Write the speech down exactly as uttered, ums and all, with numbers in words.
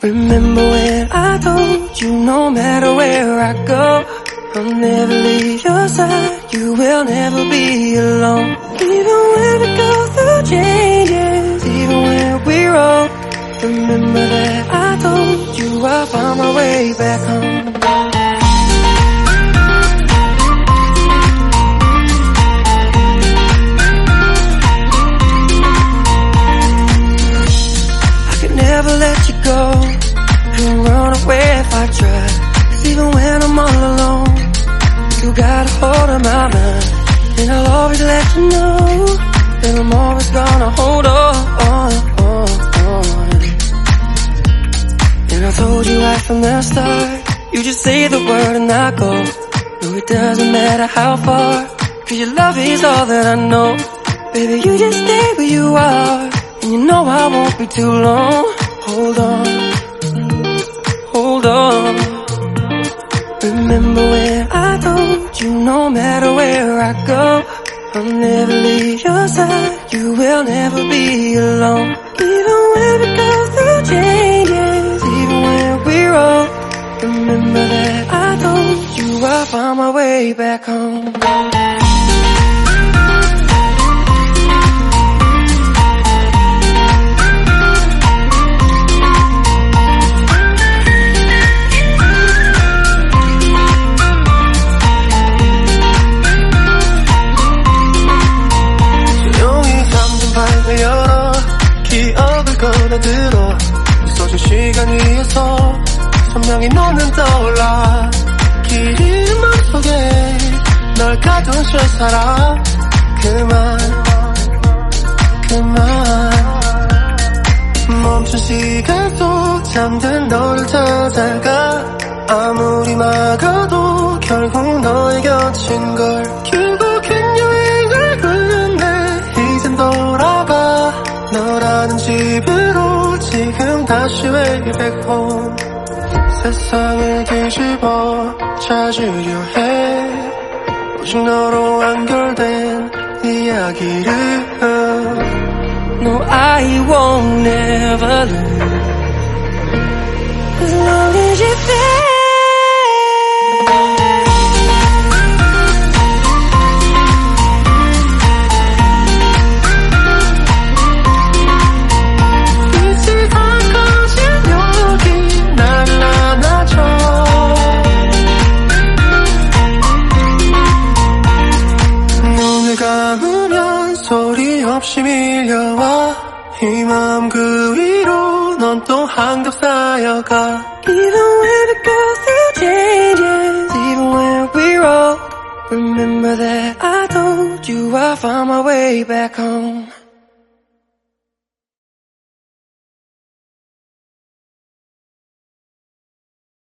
Remember when I told you no matter where I go, I'll never leave your side, you will never be alone. Even when we go through changes, even when we roll, remember that I told you I found my way back home. I could never let you go, couldn't run away if I tried. Cause even when I'm all alone, you got a hold of my mind, and I'll always let you know that I'm always gonna hold on, on, on, on. And I told you right from the start, you just say the word and I go. No, it doesn't matter how far, cause your love is all that I know. Baby, you just stay where you are, and you know I won't be too long. Hold on, hold on. Remember when I told you no matter where I go, I'll never leave your side, you will never be alone. Even when we go through changes, even when we roll, remember that I told you I found my way back home. 열어 기억을 꺼내들어 있어준 시간 위에서 선명히 너는 떠올라. 긴 맘속에 널 가둔 채 살아. 그만 그만 멈춘 시간 속 잠든 너를 찾아가. 아무리 막아도 결국 너의 곁인 걸. 결국엔 여행을 끝냈네. 이젠 돌아가 너라는 집으로. 지금 다시 way back home. 세상을 뒤집어 찾으려 해. 오직 너로 완결된 이야기를. No, I won't never leave as long as you're there. 감으면 소리 없이 밀려와. 이 마음 그 위로 넌 또 한겹 쌓여가. Even when we go through changes, even when we roll, remember that I told you I found my way back home.